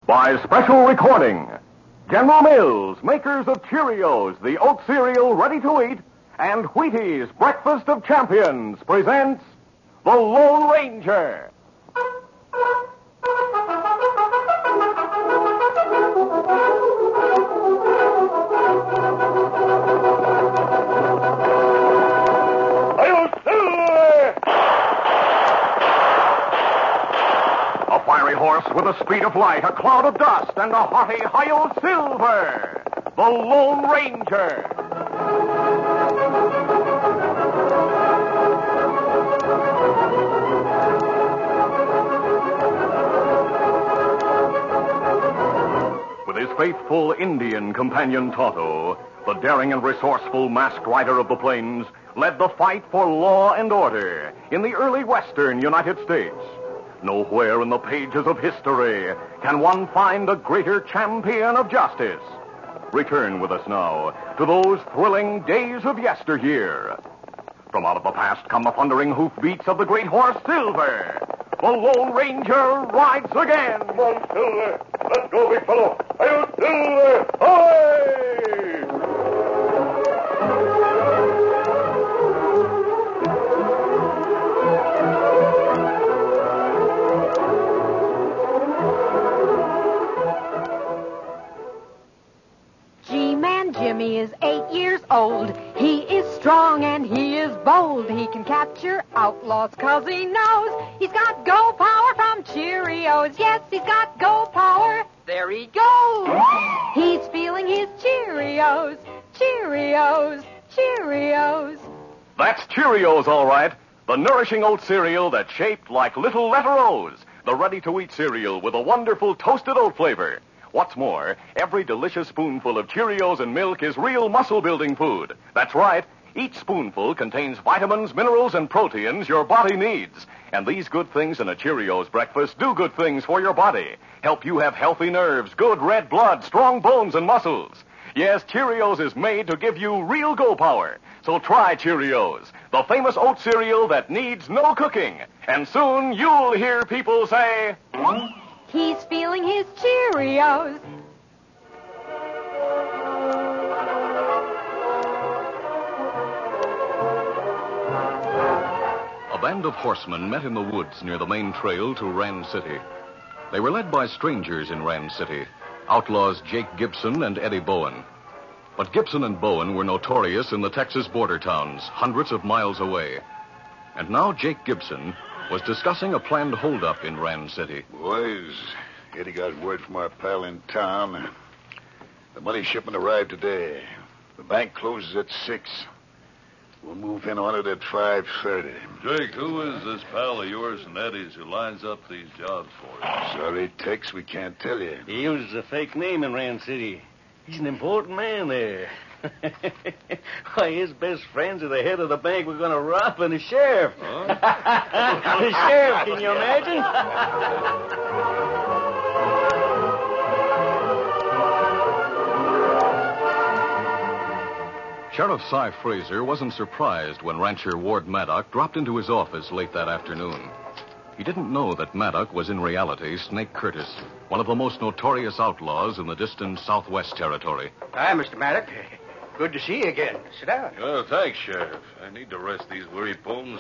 By special recording, General Mills, makers of Cheerios, the oat cereal ready to eat, and Wheaties, breakfast of champions, presents The Lone Ranger. A fiery horse with the speed of light, a cloud of dust, and a haughty Hi-Yo Silver, the Lone Ranger. With his faithful Indian companion Tonto, the daring and resourceful masked rider of the plains led the fight for law and order in the early western United States. Nowhere in the pages of history can one find a greater champion of justice. Return with us now to those thrilling days of yesteryear. From out of the past come the thundering hoofbeats of the great horse Silver. The Lone Ranger rides again. Come on, Silver. Let's go, big fellow. Hi-yo, Silver. Hi! G-Man Jimmy is 8 years old. He is strong and he is bold. He can capture outlaws 'cause he knows he's got go power from Cheerios. Yes, he's got go power. There he goes. He's feeling his Cheerios. Cheerios. Cheerios. That's Cheerios, all right. The nourishing oat cereal that's shaped like little letter O's. The ready-to-eat cereal with a wonderful toasted oat flavor. What's more, every delicious spoonful of Cheerios and milk is real muscle-building food. That's right. Each spoonful contains vitamins, minerals, and proteins your body needs. And these good things in a Cheerios breakfast do good things for your body. Help you have healthy nerves, good red blood, strong bones, and muscles. Yes, Cheerios is made to give you real go power. So try Cheerios, the famous oat cereal that needs no cooking. And soon you'll hear people say, He's feeling his Cheerios. A band of horsemen met in the woods near the main trail to Rand City. They were led by strangers in Rand City, outlaws Jake Gibson and Eddie Bowen. But Gibson and Bowen were notorious in the Texas border towns, hundreds of miles away. And now Jake Gibson was discussing a planned holdup in Rand City. Boys, Eddie got word from our pal in town. The money shipment arrived today. The bank closes at 6. We'll move in on it at 5:30. Jake, who is this pal of yours and Eddie's who lines up these jobs for you? Sorry, Tex, we can't tell you. He uses a fake name in Rand City. He's an important man there. Why, his best friends are the head of the bank we're going to rob and the sheriff. Huh? The sheriff, can you imagine? Sheriff Cy Fraser wasn't surprised when rancher Ward Maddock dropped into his office late that afternoon. He didn't know that Maddock was in reality Snake Curtis, one of the most notorious outlaws in the distant Southwest Territory. Hi, Mr. Maddock. Good to see you again. Sit down. Oh, thanks, Sheriff. I need to rest these weary bones.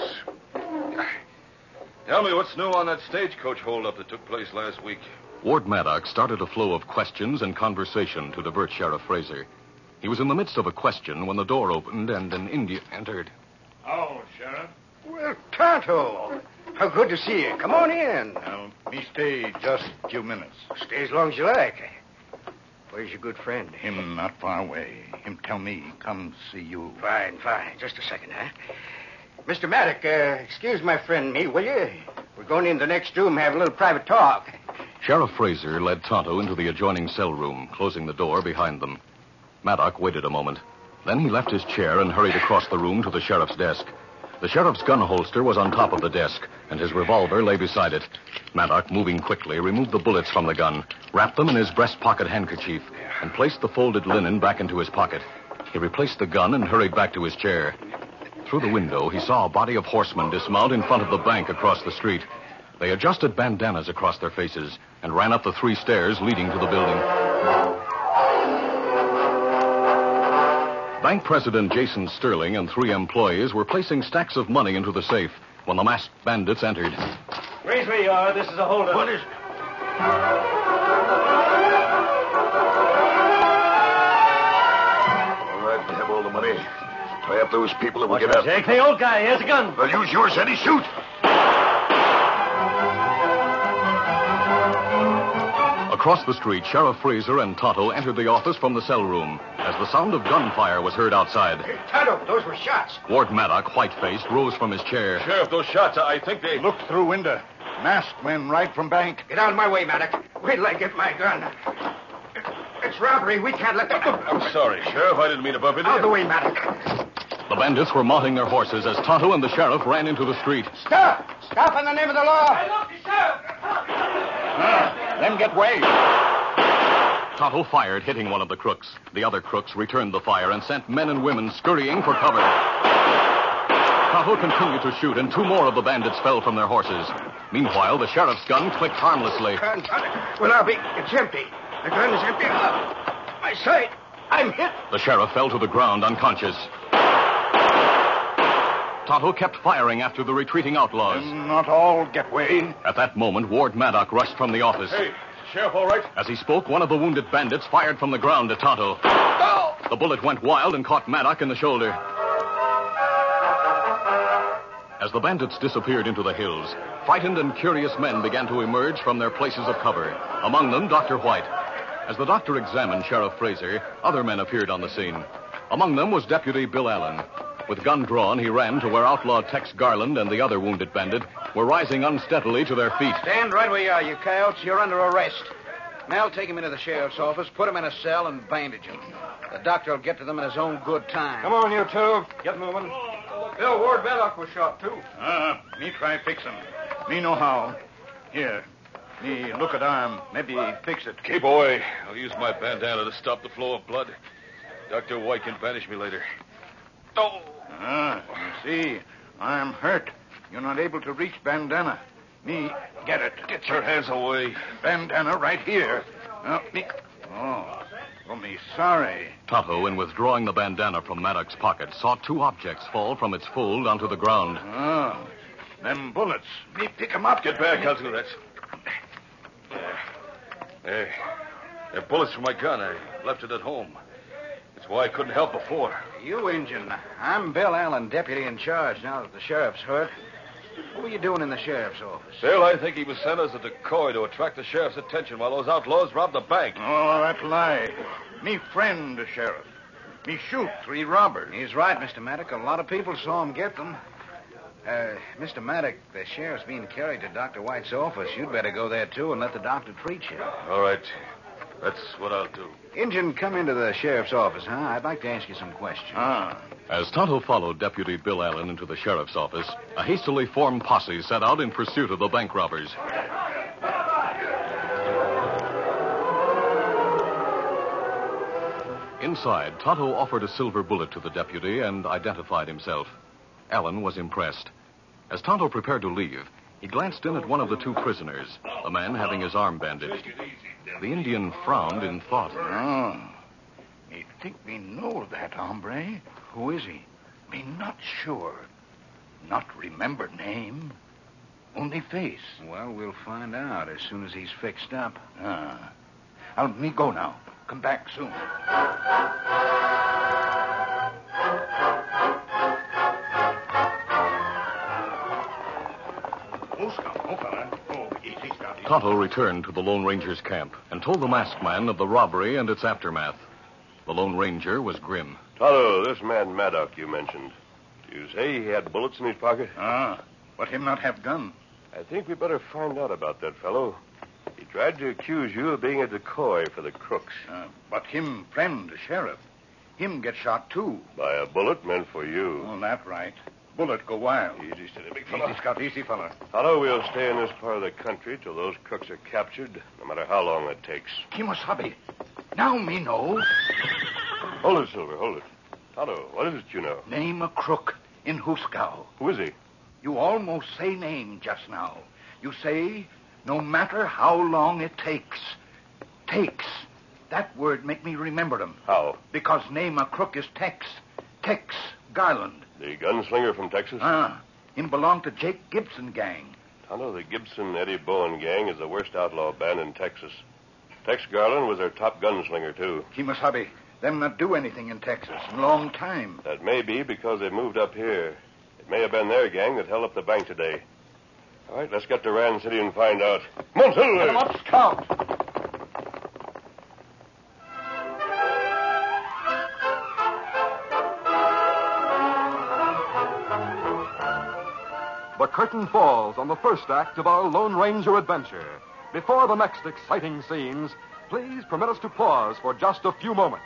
Tell me what's new on that stagecoach holdup that took place last week. Ward Maddock started a flow of questions and conversation to divert Sheriff Fraser. He was in the midst of a question when the door opened and an Indian entered. Oh, Sheriff. Well, Tonto, how good to see you. Come on in. Me stay just a few minutes. Stay as long as you like. Where's your good friend? Him not far away. Him tell me come see you. Fine. Just a second, huh? Mr. Maddock, excuse my friend and me, will you? We're going in the next room and have a little private talk. Sheriff Fraser led Tonto into the adjoining cell room, closing the door behind them. Maddock waited a moment. Then he left his chair and hurried across the room to the sheriff's desk. The sheriff's gun holster was on top of the desk, and his revolver lay beside it. Maddock, moving quickly, removed the bullets from the gun, wrapped them in his breast pocket handkerchief, and placed the folded linen back into his pocket. He replaced the gun and hurried back to his chair. Through the window, he saw a body of horsemen dismount in front of the bank across the street. They adjusted bandanas across their faces and ran up the 3 stairs leading to the building. Bank President Jason Sterling and 3 employees were placing stacks of money into the safe when the masked bandits entered. Raise where you are. This is a holdup. What is... All right, they have all the money. Tie up those people and we'll get out. Jake, the old guy. Here's a gun. Well, use yours, Eddie. Shoot. Across the street, Sheriff Fraser and Tonto entered the office from the cell room as the sound of gunfire was heard outside. Hey, Tonto, those were shots. Ward Maddock, white-faced, rose from his chair. Sheriff, those shots, I think they... Look through window. Masked men right from bank. Get out of my way, Maddock. Wait till I get my gun. It's robbery. We can't let them... I'm sorry, Sheriff. I didn't mean to bump into you. Out of the way, Maddock. The bandits were mounting their horses as Tonto and the sheriff ran into the street. Stop! Stop in the name of the law! Them get way. Tonto fired, hitting one of the crooks. The other crooks returned the fire and sent men and women scurrying for cover. Tonto continued to shoot, and 2 more of the bandits fell from their horses. Meanwhile, the sheriff's gun clicked harmlessly. Well, it's empty. The gun is empty. My sight. I'm hit. The sheriff fell to the ground unconscious. Tonto kept firing after the retreating outlaws. Not all get way. At that moment, Ward Maddock rushed from the office. Hey, Sheriff, all right? As he spoke, one of the wounded bandits fired from the ground at Tonto. Oh! The bullet went wild and caught Maddock in the shoulder. As the bandits disappeared into the hills, frightened and curious men began to emerge from their places of cover. Among them, Dr. White. As the doctor examined Sheriff Fraser, other men appeared on the scene. Among them was Deputy Bill Allen. With gun drawn, he ran to where outlaw Tex Garland and the other wounded bandit were rising unsteadily to their feet. Stand right where you are, you coyotes. You're under arrest. Mel, take him into the sheriff's office, put him in a cell, and bandage him. The doctor will get to them in his own good time. Come on, you two. Get moving. Bill, Ward Maddock was shot, too. Me try fix him. Me know how. Here. Me look at arm. Maybe fix it. Keep away. I'll use my bandana to stop the flow of blood. Dr. White can banish me later. Oh! You see, I'm hurt. You're not able to reach bandana. Me, get it. Get your hands away. Bandana right here. Me. Oh, me sorry. Tonto, in withdrawing the bandana from Maddock's pocket, saw 2 objects fall from its fold onto the ground. Them bullets. Me pick 'em up. Get back, I'll do that. There. They're bullets from my gun. I left it at home. That's why I couldn't help before. You, Injun. I'm Bill Allen, deputy in charge now that the sheriff's hurt. What were you doing in the sheriff's office? Bill, I think he was sent as a decoy to attract the sheriff's attention while those outlaws robbed the bank. Oh, that lie. Me friend, the sheriff. Me shoot 3 robbers. He's right, Mr. Maddock. A lot of people saw him get them. Mr. Maddock, the sheriff's being carried to Dr. White's office. You'd better go there, too, and let the doctor treat you. All right. That's what I'll do. Injun, come into the sheriff's office, huh? I'd like to ask you some questions. As Tonto followed Deputy Bill Allen into the sheriff's office, a hastily formed posse set out in pursuit of the bank robbers. Inside, Tonto offered a silver bullet to the deputy and identified himself. Allen was impressed. As Tonto prepared to leave, he glanced in at one of the 2 prisoners, the man having his arm bandaged. The Indian frowned in thought. Me think me know that hombre. Who is he? Me not sure. Not remember name. Only face. Well, we'll find out as soon as he's fixed up. I'll me go now. Come back soon. Tonto returned to the Lone Ranger's camp and told the masked man of the robbery and its aftermath. The Lone Ranger was grim. Tonto, this man Maddock you mentioned. You say he had bullets in his pocket? But him not have gun. I think we better find out about that fellow. He tried to accuse you of being a decoy for the crooks. But him friend, the sheriff, him get shot too. By a bullet meant for you. Oh, that right. Bullet go wild. Easy, steady, big fella. Easy, Scott, easy, fella. Tonto, we'll stay in this part of the country till those crooks are captured, no matter how long it takes. Kimosabe. Now me know. Hold it, Silver, hold it. Tonto, what is it you know? Name a crook in Huskow. Who is he? You almost say name just now. You say, no matter how long it takes. Takes. That word make me remember him. How? Because name of crook is Tex. Tex Garland. The gunslinger from Texas? Him belong to Jake Gibson gang. Tonto, the Gibson-Eddie Bowen gang is the worst outlaw band in Texas. Tex Garland was their top gunslinger, too. Kimasabi, them not do anything in Texas in a long time. That may be because they moved up here. It may have been their gang that held up the bank today. All right, let's get to Rand City and find out. Come on, Silver! Get 'em up, Scout! The curtain falls on the first act of our Lone Ranger adventure. Before the next exciting scenes, please permit us to pause for just a few moments.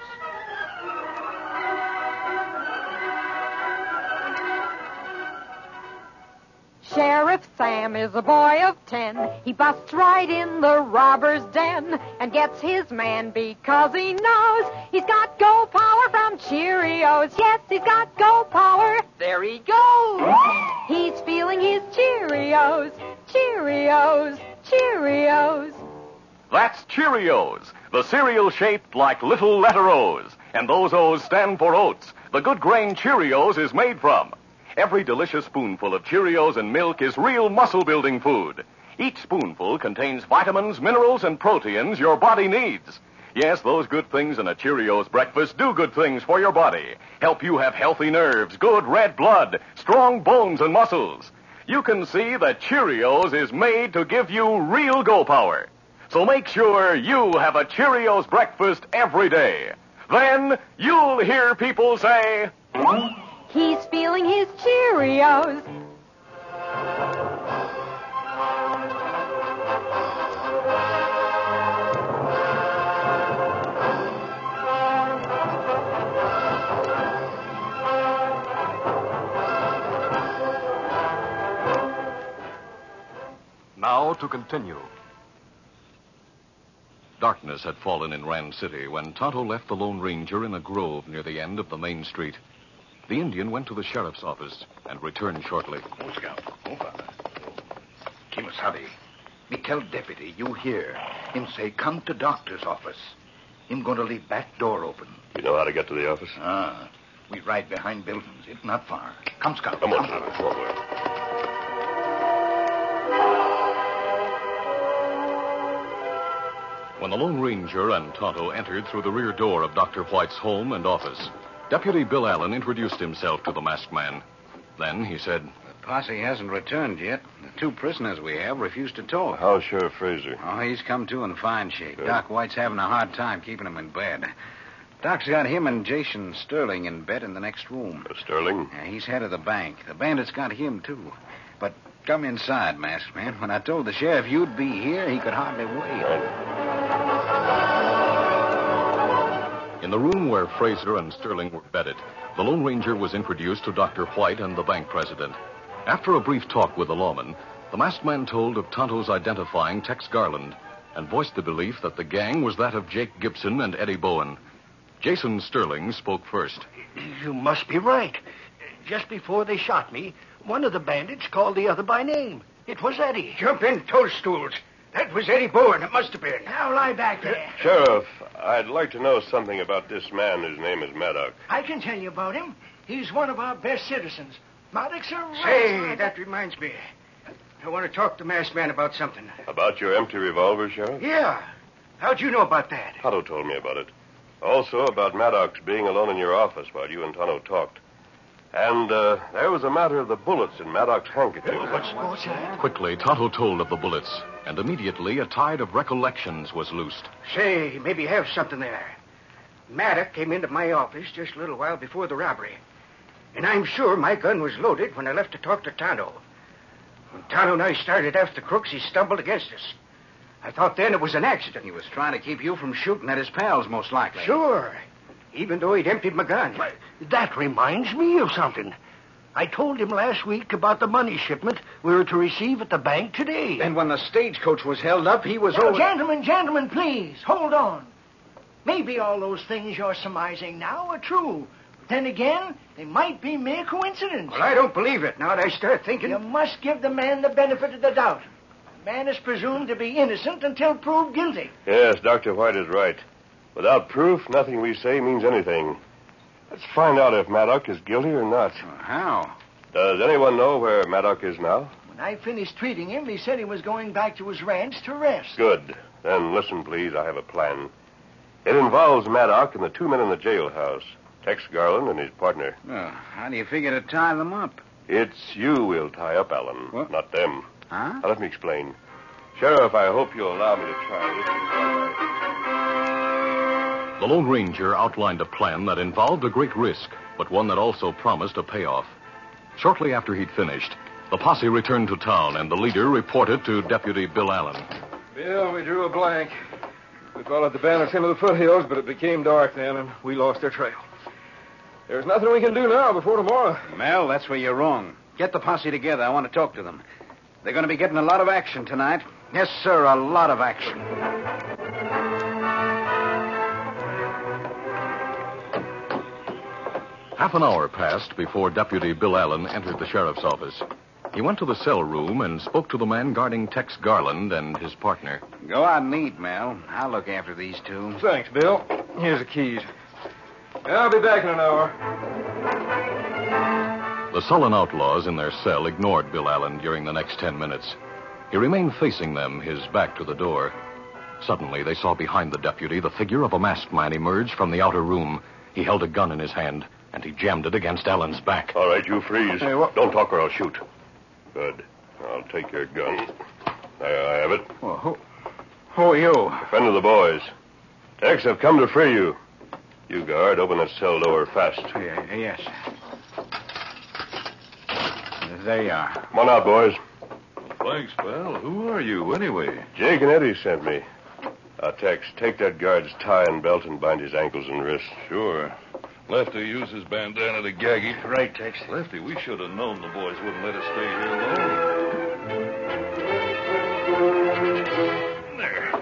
Sheriff Sam is a boy of 10. He busts right in the robber's den and gets his man because he knows he's got go power from Cheerios. Yes, he's got go power. There he goes. He's feeling his Cheerios. Cheerios. Cheerios. That's Cheerios, the cereal shaped like little letter O's. And those O's stand for oats. The good grain Cheerios is made from. Every delicious spoonful of Cheerios and milk is real muscle-building food. Each spoonful contains vitamins, minerals, and proteins your body needs. Yes, those good things in a Cheerios breakfast do good things for your body. Help you have healthy nerves, good red blood, strong bones and muscles. You can see that Cheerios is made to give you real go power. So make sure you have a Cheerios breakfast every day. Then you'll hear people say, He's feeling his Cheerios. Now to continue. Darkness had fallen in Rand City when Tonto left the Lone Ranger in a grove near the end of the main street. The Indian went to the sheriff's office and returned shortly. Oh, Scout. Oh, Father. Kimasabi, me tell deputy you hear. Him say come to doctor's office. Him going to leave back door open. You know how to get to the office? We ride behind buildings. It's not far. Come, Scout. Come on, Tonto. Forward. When the Lone Ranger and Tonto entered through the rear door of Dr. White's home and office, Deputy Bill Allen introduced himself to the masked man. Then he said, The posse hasn't returned yet. The two prisoners we have refused to talk. How's Sheriff Fraser? Oh, he's come to in fine shape. Good. Doc White's having a hard time keeping him in bed. Doc's got him and Jason Sterling in bed in the next room. Sterling? Yeah, he's head of the bank. The bandits got him, too. But come inside, masked man. When I told the sheriff you'd be here, he could hardly wait. In the room where Fraser and Sterling were bedded, the Lone Ranger was introduced to Dr. White and the bank president. After a brief talk with the lawman, the masked man told of Tonto's identifying Tex Garland and voiced the belief that the gang was that of Jake Gibson and Eddie Bowen. Jason Sterling spoke first. You must be right. Just before they shot me, one of the bandits called the other by name. It was Eddie. Jump in toadstools. That was Eddie Bowen. It must have been. Now lie back there. Sheriff, I'd like to know something about this man whose name is Maddox. I can tell you about him. He's one of our best citizens. Maddox, Say, that reminds me. I want to talk to Masked Man about something. About your empty revolver, Sheriff? Yeah. How'd you know about that? Tonto told me about it. Also about Maddox being alone in your office while you and Tonto talked. And there was a matter of the bullets in Maddox's handkerchief. What's that? Quickly, Tonto told of the bullets, and immediately a tide of recollections was loosed. Say, maybe you have something there. Maddox came into my office just a little while before the robbery. And I'm sure my gun was loaded when I left to talk to Tonto. When Tonto and I started after crooks, he stumbled against us. I thought then it was an accident. He was trying to keep you from shooting at his pals, most likely. Sure. Even though he'd emptied my gun. Well, that reminds me of something. I told him last week about the money shipment we were to receive at the bank today. And when the stagecoach was held up, he was Now, over... Gentlemen, please, hold on. Maybe all those things you're surmising now are true. But then again, they might be mere coincidence. Well, I don't believe it now that I start thinking. You must give the man the benefit of the doubt. Man is presumed to be innocent until proved guilty. Yes, Dr. White is right. Without proof, nothing we say means anything. Let's find out if Maddock is guilty or not. How? Does anyone know where Maddock is now? When I finished treating him, he said he was going back to his ranch to rest. Good. Then listen, please. I have a plan. It involves Maddock and the two men in the jailhouse, Tex Garland and his partner. Well, how do you figure to tie them up? It's you we'll tie up, Alan, What? not them. Huh? Now, let me explain. Sheriff, I hope you'll allow me to try this. The Lone Ranger outlined a plan that involved a great risk, but one that also promised a payoff. Shortly after he'd finished, the posse returned to town, and the leader reported to Deputy Bill Allen. Bill, we drew a blank. We followed the bandits into the foothills, but it became dark then, and we lost their trail. There's nothing we can do now before tomorrow. Mel, that's where you're wrong. Get the posse together. I want to talk to them. They're going to be getting a lot of action tonight. Yes, sir, a lot of action. Half an hour passed before Deputy Bill Allen entered the sheriff's office. He went to the cell room and spoke to the man guarding Tex Garland and his partner. Go out and eat, Mel. I'll look after these two. Thanks, Bill. Here's the keys. I'll be back in an hour. The sullen outlaws in their cell ignored Bill Allen during the next 10 minutes. He remained facing them, his back to the door. Suddenly, they saw behind the deputy the figure of a masked man emerge from the outer room. He held a gun in his hand, and he jammed it against Allen's back. All right, you freeze. Hey, what? Don't talk or I'll shoot. Good. I'll take your gun. There I have it. Well, who are you? A friend of the boys. Tex, I've come to free you. You, guard, open that cell door fast. Yes. There you are. Come on out, boys. Thanks, pal. Who are you, anyway? Jake and Eddie sent me. Tex, take that guard's tie and belt and bind his ankles and wrists. Sure. Lefty used his bandana to gag him. Right, Tex. Lefty, we should have known the boys wouldn't let us stay here long. There.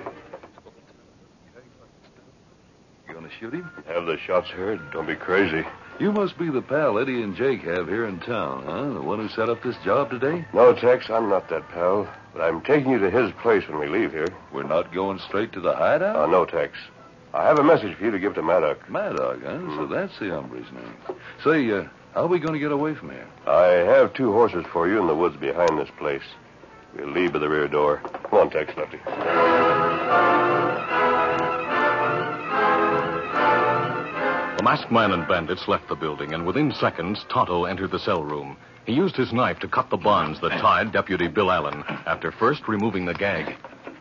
You gonna shoot him? Have the shots heard. Don't be crazy. You must be the pal Eddie and Jake have here in town, huh? The one who set up this job today? No, Tex, I'm not that pal. But I'm taking you to his place when we leave here. We're not going straight to the hideout? No, Tex. I have a message for you to give to Maddock. Maddock, huh? So that's the hombre's name. Say, how are we going to get away from here? I have 2 horses for you in the woods behind this place. We'll leave by the rear door. Come on, Tex, Lefty. The masked man and bandits left the building, and within seconds, Tonto entered the cell room. He used his knife to cut the bonds that tied Deputy Bill Allen, after first removing the gag.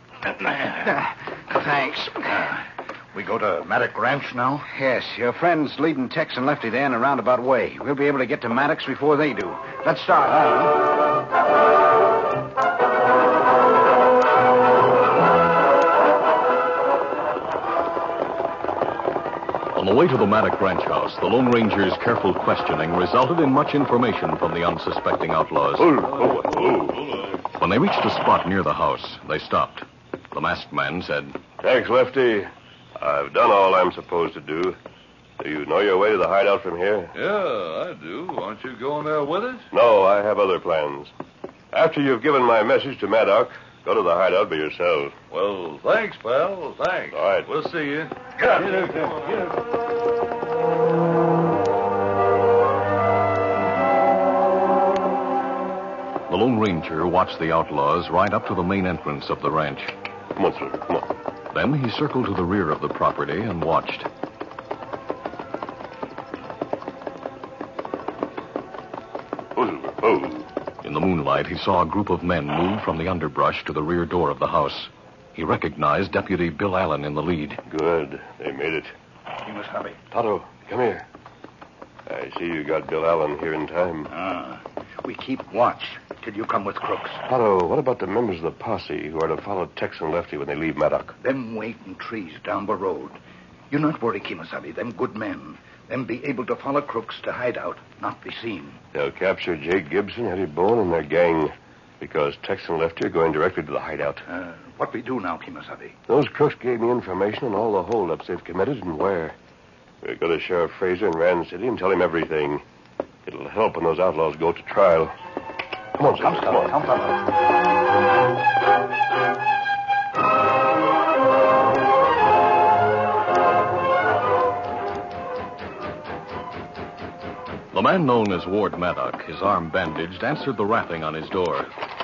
Thanks. We go to Maddock Ranch now? Yes, your friend's leading Tex and Lefty there in a roundabout way. We'll be able to get to Maddox before they do. Let's start. On the way to the Maddock ranch house, the Lone Ranger's careful questioning resulted in much information from the unsuspecting outlaws. When they reached a spot near the house, they stopped. The masked man said, Thanks, Lefty. I've done all I'm supposed to do. Do you know your way to the hideout from here? Yeah, I do. Aren't you going there with us? No, I have other plans. After you've given my message to Maddock, go to the hideout by yourself. Well, thanks, pal. Thanks. All right. We'll see you. Get The Lone Ranger watched the outlaws ride up to the main entrance of the ranch. Come on, sir. Come on. Then he circled to the rear of the property and watched. In the moonlight, he saw a group of men move from the underbrush to the rear door of the house. He recognized Deputy Bill Allen in the lead. Good. They made it. He must hurry. Tonto, come here. I see you got Bill Allen here in time. We keep watch till you come with Crooks. Tonto, what about the members of the posse who are to follow Tex and Lefty when they leave Maddock? Them wait in trees down the road. You not worry, Kimasabi. Them good men. Them be able to follow Crooks to hide out, not be seen. They'll capture Jake Gibson, Eddie Bone, and their gang, because Tex and Lefty are going directly to the hideout. What we do now, Kimasabi? Those crooks gave me information on all the holdups they've committed and where. We'll go to Sheriff Fraser in Rand City and tell him everything. It'll help when those outlaws go to trial. Come on, son. Come on. man known as Ward Maddock, his arm bandaged, answered the rapping on his door.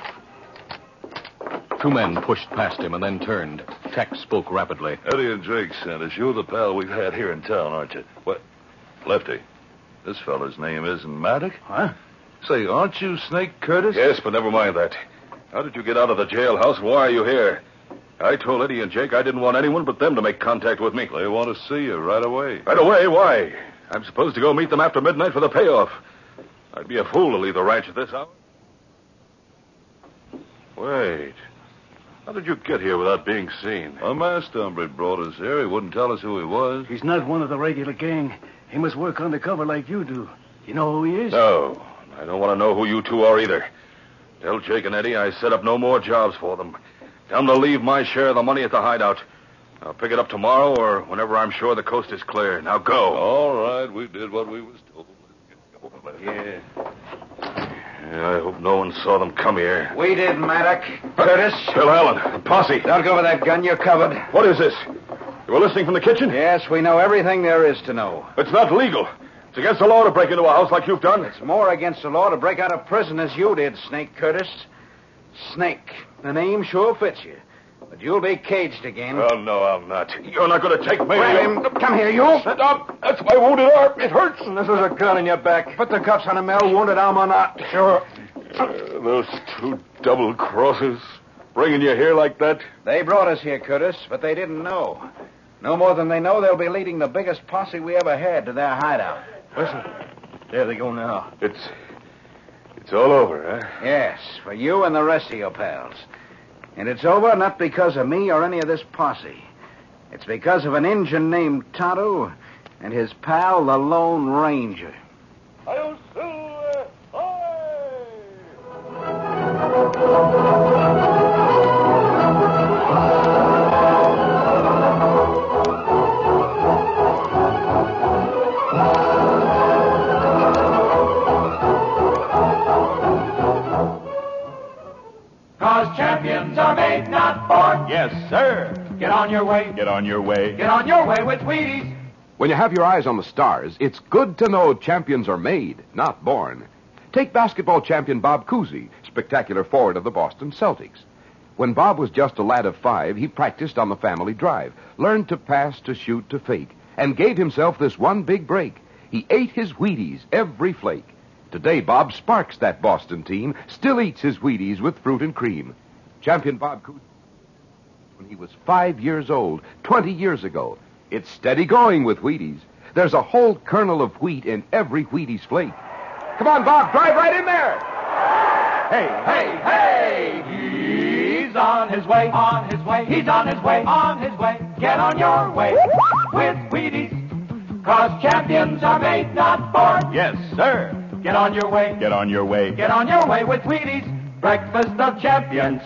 Two men pushed past him and then turned. Tex spoke rapidly. Eddie and Jake sent us. You're the pal we've had here in town, aren't you? What? Lefty, this fella's name isn't Maddock? Huh? Say, aren't you Snake Curtis? Yes, but never mind that. How did you get out of the jailhouse? Why are you here? I told Eddie and Jake I didn't want anyone but them to make contact with me. They want to see you right away. Right away? Why? I'm supposed to go meet them after midnight for the payoff. I'd be a fool to leave the ranch at this hour. Wait. How did you get here without being seen? A masked hombre brought us here. He wouldn't tell us who he was. He's not one of the regular gang. He must work undercover like you do. You know who he is? No. I don't want to know who you two are either. Tell Jake and Eddie I set up no more jobs for them. Tell them to leave my share of the money at the hideout. I'll pick it up tomorrow or whenever I'm sure the coast is clear. Now go. All right, we did what we was told. Yeah, I hope no one saw them come here. We did, Maddock. Curtis. Bill Allen, the posse. Don't go with that gun. You're covered. What is this? You were listening from the kitchen? Yes, we know everything there is to know. It's not legal. It's against the law to break into a house like you've done. It's more against the law to break out of prison as you did, Snake Curtis. Snake. The name sure fits you. But you'll be caged again. Oh, no, I'm not. You're not going to take me. Grab him. Come here, you. Sit up. That's my wounded arm. It hurts. And this is a gun in your back. Put the cuffs on him, Mel. Wounded arm or not. Sure. Those two double crosses bringing you here like that? They brought us here, Curtis, but they didn't know. No more than they know, they'll be leading the biggest posse we ever had to their hideout. Listen. There they go now. It's all over, huh? Yes, for you and the rest of your pals. And it's over not because of me or any of this posse. It's because of an Injun named Tonto and his pal, the Lone Ranger. Champions are made, not born. Yes, sir. Get on your way. Get on your way. Get on your way with Wheaties. When you have your eyes on the stars, it's good to know champions are made, not born. Take basketball champion Bob Cousy, spectacular forward of the Boston Celtics. When Bob was just a lad of 5, he practiced on the family drive, learned to pass, to shoot, to fake, and gave himself this one big break. He ate his Wheaties, every flake. Today, Bob sparks that Boston team, still eats his Wheaties with fruit and cream. Champion Bob Cousy, when he was 5 years old, 20 years ago. It's steady going with Wheaties. There's a whole kernel of wheat in every Wheaties flake. Come on, Bob, drive right in there. Hey, he's on his way, on his way. He's on his way, on his way. Get on your way with Wheaties. 'Cause champions are made, not born. Yes, sir. Get on your way. Get on your way. Get on your way with Wheaties. Breakfast of champions.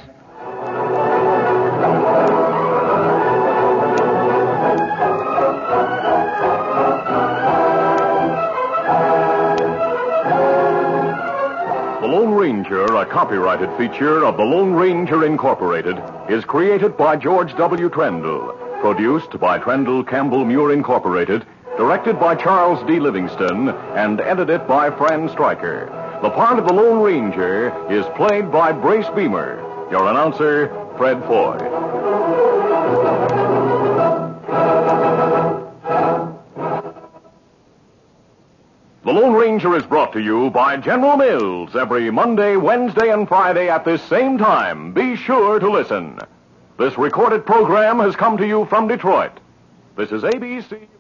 The Lone Ranger, a copyrighted feature of the Lone Ranger Incorporated, is created by George W. Trendle, produced by Trendle Campbell Muir Incorporated, directed by Charles D. Livingston, and edited by Fran Stryker. The part of the Lone Ranger is played by Brace Beamer. Your announcer, Fred Floyd. The Lone Ranger is brought to you by General Mills every Monday, Wednesday, and Friday at this same time. Be sure to listen. This recorded program has come to you from Detroit. This is ABC.